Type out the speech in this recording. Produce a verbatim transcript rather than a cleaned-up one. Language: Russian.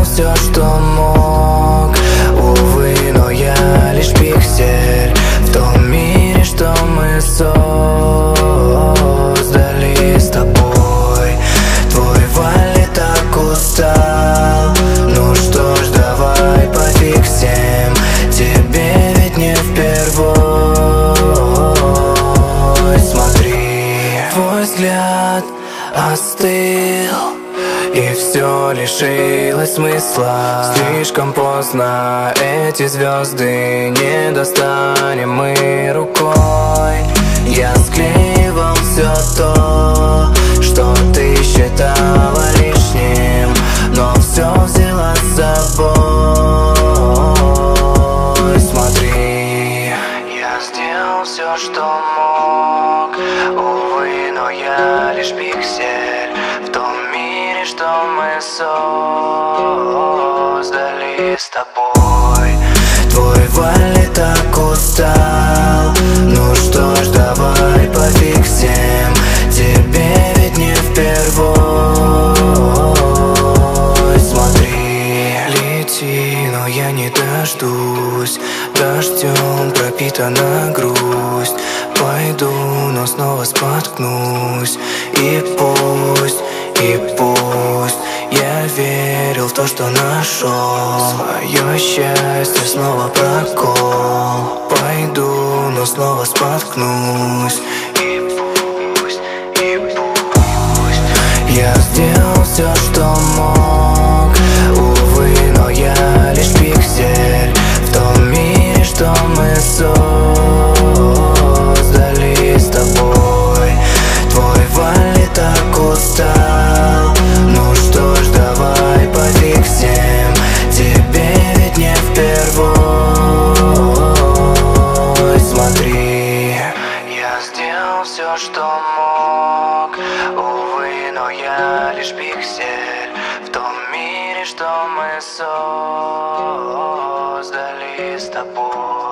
все, что мог. Увы, но я лишь пиксель в том мире, что мы создали с тобой. Твой Валли так устал. Ну что ж, давай пофиксим. Тебе ведь не впервой. Смотри, твой взгляд остыл, и все лишилось смысла. Слишком поздно, эти звезды не достанем мы рукой. Я склеивал все то, что ты считала лишним, но все взяла с собой. Смотри, я сделал все, что мог. Увы, но я лишь пиксель в том мире, что мы создали с тобой. Твой Валли так устал. Ну что ж, давай пофиксим. Тебе ведь не впервой. Смотри, лети, но я не дождусь. Дождем пропитана грусть. Пойду, но снова споткнусь. И пусть, и пусть я верил в то, что нашел свое счастье, снова прокол. Пойду, но снова споткнусь. И пусть, и пусть я сделал все, что мог. Увы, но я лишь пиксель в том мире, что мы создали с тобой. Твой Валли так устал. Ну что ж, давай пофиксим. Тебе ведь не впервой. Смотри, я сделал все, что мог. Увы, но я лишь пиксель в том мире, что мы создали с тобой.